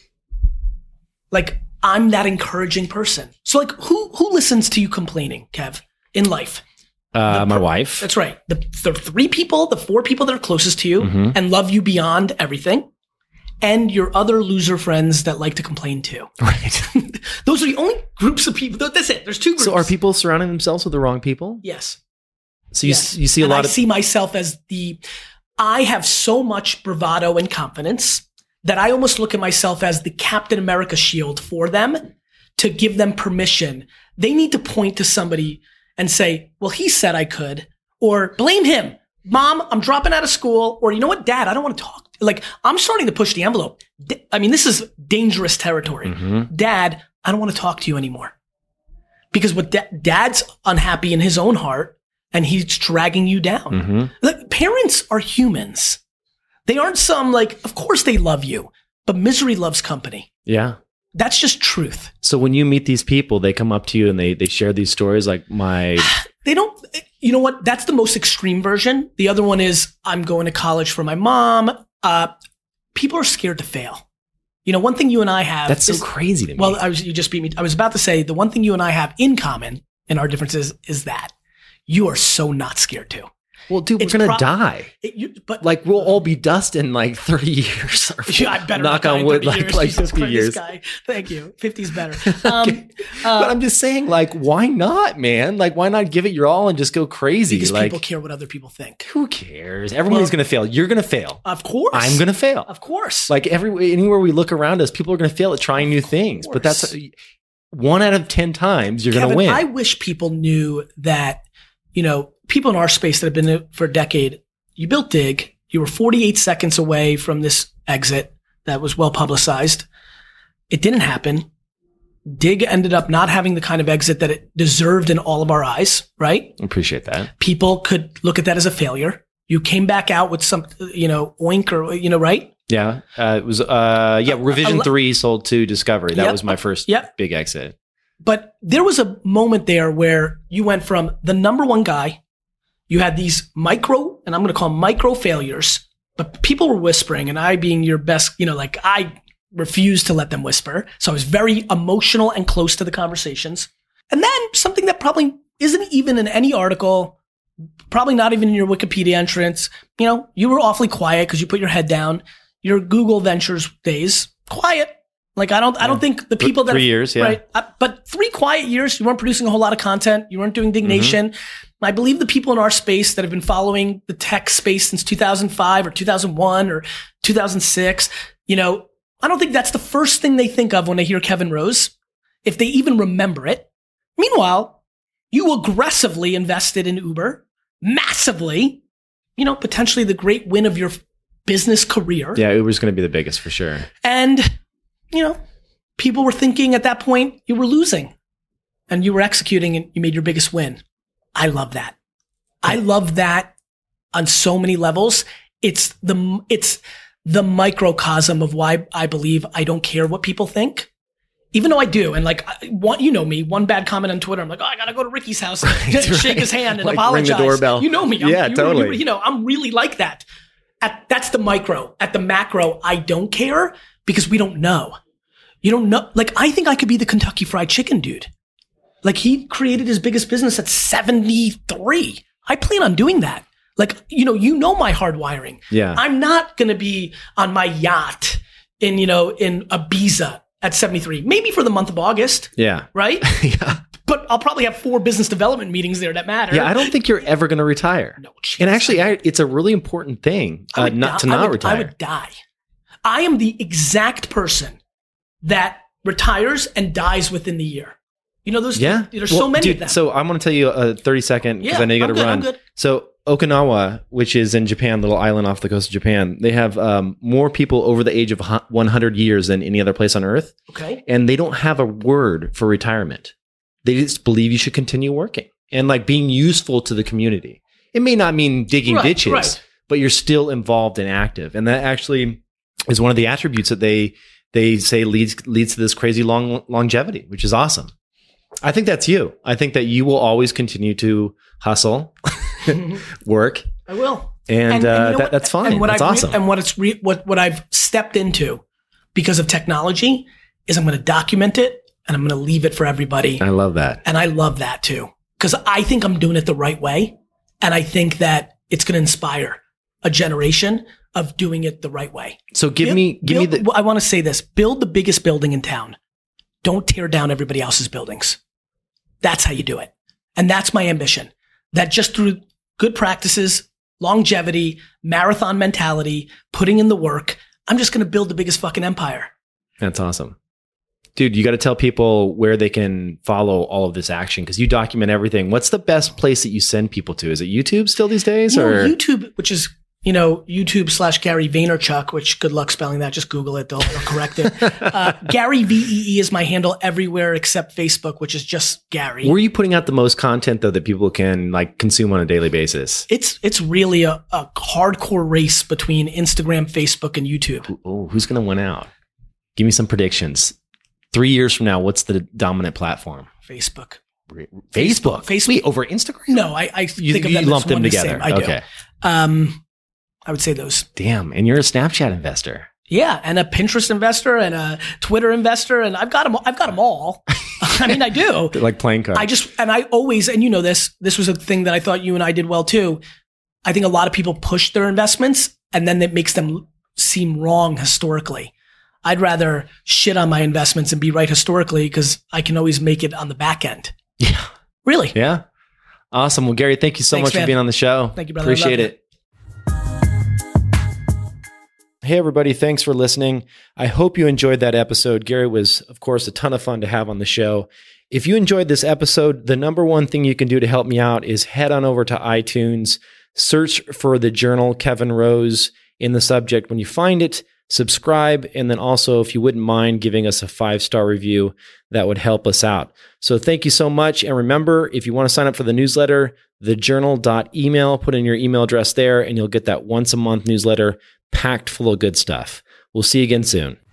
Like, I'm that encouraging person. So, like, who who listens to you complaining, Kev, in life? Uh, The my per- wife. That's right. The, the three people, the four people that are closest to you Mhm. and love you beyond everything, and your other loser friends that like to complain too. Right. Those are the only groups of people. That's it. There's two groups. So are people surrounding themselves with the wrong people? Yes. So you Yes. s- you see a And lot I of see myself as the, I have so much bravado and confidence that I almost look at myself as the Captain America shield for them to give them permission. They need to point to somebody and say, well, he said I could, or blame him. Mom, I'm dropping out of school, or you know what, Dad, I don't want to talk. Like, I'm starting to push the envelope. D- I mean, this is dangerous territory. Mhm. Dad, I don't want to talk to you anymore. Because what da- Dad's unhappy in his own heart, and he's dragging you down. Mhm. Like, parents are humans. They aren't some like, of course they love you, but misery loves company. Yeah. That's just truth. So when you meet these people, they come up to you and they they share these stories like my They don't, you know what? That's the most extreme version. The other one is, I'm going to college for my mom. Uh, people are scared to fail. You know, one thing you and I have. That's so is- crazy to me. Well, I was, you just beat me. I was about to say the one thing you and I have in common in our differences is that you are so not scared to. well, dude, we're it's gonna pro- die. It, you, but Like we'll all be dust in like thirty years. Or yeah, I better knock not die on in wood, thirty like years. like Jesus fifty Christ, years. This guy. Thank you. fifty's better. Um, Okay. uh, but I'm just saying, like, why not, man? Like, why not give it your all and just go crazy? because like, people care what other people think. who cares? Everybody's Well- gonna fail. You're gonna fail. Of course. I'm gonna fail. Of course. Like every anywhere we look around us, people are going to fail at trying new things. But that's course. one out of ten times you're going to Kevin, win. I wish people knew that, you know, people in our space that have been there for a decade, you built Dig. You were forty-eight seconds away from this exit that was well publicized. It didn't happen. Dig ended up not having the kind of exit that it deserved in all of our eyes, right? Appreciate that. People could look at that as a failure. You came back out with some, you know, oink or, you know, right? Yeah, uh, it was. Uh, yeah, Revision a- Three sold to Discovery. That Yep. was my first Yep. big exit. But there was a moment there where you went from the number one guy, you had these micro, and I'm going to call them micro failures, but people were whispering, and I being your best, you know, like I refused to let them whisper. So I was very emotional and close to the conversations. And then something that probably isn't even in any article, probably not even in your Wikipedia entrance, you know, you were awfully quiet because you put your head down. Your Google Ventures days, quiet. Like I don't, I don't think the people that Three years, yeah. right. Uh, but three quiet years, you weren't producing a whole lot of content. You weren't doing Dignation. Mm-hmm. I believe the people in our space that have been following the tech space since two thousand five or two thousand one or two thousand six, you know, I don't think that's the first thing they think of when they hear Kevin Rose, if they even remember it. Meanwhile, you aggressively invested in Uber, massively, you know, potentially the great win of your business career. Yeah, Uber's going to be the biggest for sure. And, you know, people were thinking at that point you were losing and you were executing and you made your biggest win. I love that. I love that on so many levels. It's the, it's the microcosm of why I believe I don't care what people think. Even though I do, and like, one, you know me, one bad comment on Twitter, I'm like, oh, I gotta go to Ricky's house and right. shake his hand and like apologize. Ring the doorbell. You know me. I'm, yeah, you, totally. You, you know, I'm really like that. At, that's the micro. At the macro, I don't care because we don't know. You don't know. Like, I think I could be the Kentucky Fried Chicken dude. Like, he created his biggest business at seventy-three. I plan on doing that. Like, you know, you know my hard wiring. Yeah. I'm not gonna be on my yacht in, you know, in Ibiza at seventy-three, maybe for the month of August. Yeah. Right? yeah. But I'll probably have four business development meetings there that matter. Yeah, I don't think you're ever going to retire. No, geez. And actually, I, it's a really important thing uh, not die. to not I would, retire. I would die. I am the exact person that retires and dies within the year. You know, those, yeah. there's well, so many dude, of them. So I'm going to tell you a thirty second because yeah, I know you got to I'm good, run. I'm good. So Okinawa, which is in Japan, little island off the coast of Japan, they have um, more people over the age of one hundred years than any other place on earth. Okay. And they don't have a word for retirement. They just believe you should continue working and like being useful to the community. It may not mean digging right, ditches, right. but you're still involved and active. And that actually is one of the attributes that they they say leads leads to this crazy long longevity, which is awesome. I think that's you. I think that you will always continue to hustle, work. I will. And, and, uh, and you know that, what, that's fine. And what that's I've awesome. Re- and what it's re- what what I've stepped into because of technology is I'm going to document it and I'm going to leave it for everybody. I love that. And I love that too because I think I'm doing it the right way, and I think that it's going to inspire a generation of doing it the right way. So give build, me give build, me the. I want to say this: build the biggest building in town. Don't tear down everybody else's buildings. That's how you do it. And that's my ambition. That just through good practices, longevity, marathon mentality, putting in the work, I'm just going to build the biggest fucking empire. That's awesome. Dude, you got to tell people where they can follow all of this action because you document everything. What's the best place that you send people to? Is it YouTube still these days? You or know, YouTube, which is, you know, YouTube slash Gary Vaynerchuk, which good luck spelling that. Just Google it. They'll, they'll correct it. Uh, Gary V E E is my handle everywhere except Facebook, which is just Gary. Where are you putting out the most content though that people can like consume on a daily basis? It's it's really a, a hardcore race between Instagram, Facebook, and YouTube. Oh, who's going to win out? Give me some predictions. Three years from now, what's the dominant platform? Facebook. Facebook. Facebook. Wait, over Instagram? No, I, I You, think of you them lump as them one and the together. same. I do. Okay. Um, I would say those. Damn. And you're a Snapchat investor. Yeah, and a Pinterest investor and a Twitter investor, and I've got them. I've got them all. I mean, I do. They're like playing cards. I just and I always and you know this. This was a thing that I thought you and I did well too. I think a lot of people push their investments, and then it makes them seem wrong historically. I'd rather shit on my investments and be right historically because I can always make it on the back end. Yeah. Really? Yeah. Awesome. Well, Gary, thank you so Thanks, much man. for being on the show. Thank you, brother. Appreciate I love it. Hey, everybody. Thanks for listening. I hope you enjoyed that episode. Gary was, of course, a ton of fun to have on the show. If you enjoyed this episode, the number one thing you can do to help me out is head on over to iTunes, search for The Journal Kevin Rose in the subject. When you find it, subscribe, and then also, if you wouldn't mind giving us a five-star review, that would help us out. So thank you so much. And remember, if you want to sign up for the newsletter, the journal dot email, put in your email address there, and you'll get that once a month newsletter packed full of good stuff. We'll see you again soon.